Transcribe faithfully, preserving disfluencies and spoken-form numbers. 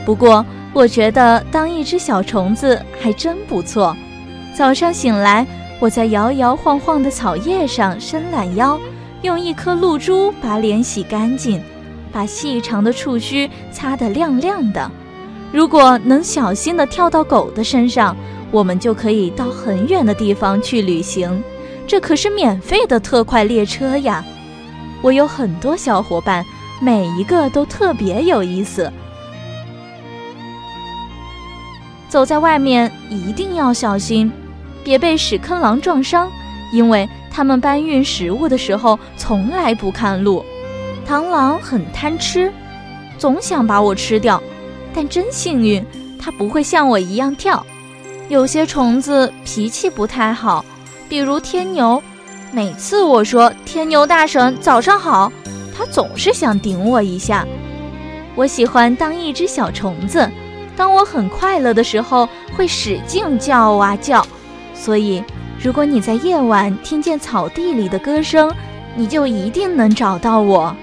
不过我觉得当一只小虫子还真不错。早上醒来，我在摇摇晃晃的草叶上伸懒腰，用一颗露珠把脸洗干净，把细长的触须擦得亮亮的。如果能小心地跳到狗的身上，我们就可以到很远的地方去旅行，这可是免费的特快列车呀！我有很多小伙伴，每一个都特别有意思。走在外面一定要小心，别被屎坑郎撞伤，因为他们搬运食物的时候从来不看路。螳螂很贪吃，总想把我吃掉，但真幸运，它不会像我一样跳。有些虫子脾气不太好，比如天牛，每次我说天牛大神早上好，它总是想顶我一下。我喜欢当一只小虫子，当我很快乐的时候会使劲叫啊叫，所以如果你在夜晚听见草地里的歌声，你就一定能找到我。